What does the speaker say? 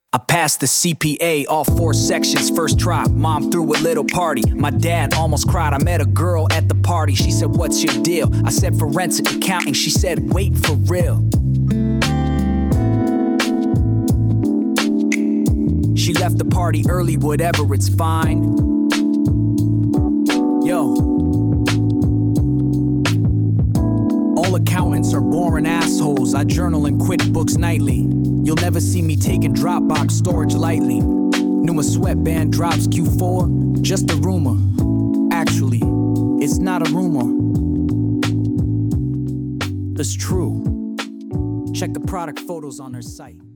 I passed the CPA, all 4 sections, first try. Mom threw a little party. My dad almost cried. I met a girl at the party. She said, "What's your deal?" I said, "Forensic accounting." She said, "Wait, for real?" She left the party early, whatever, it's fine. Yo. All accountants are boring assholes. I journal in QuickBooks nightly. You'll never see me taking Dropbox storage lightly. Numa sweatband drops Q4, just a rumor. Actually, it's not a rumor. It's true. Check the product photos on her site.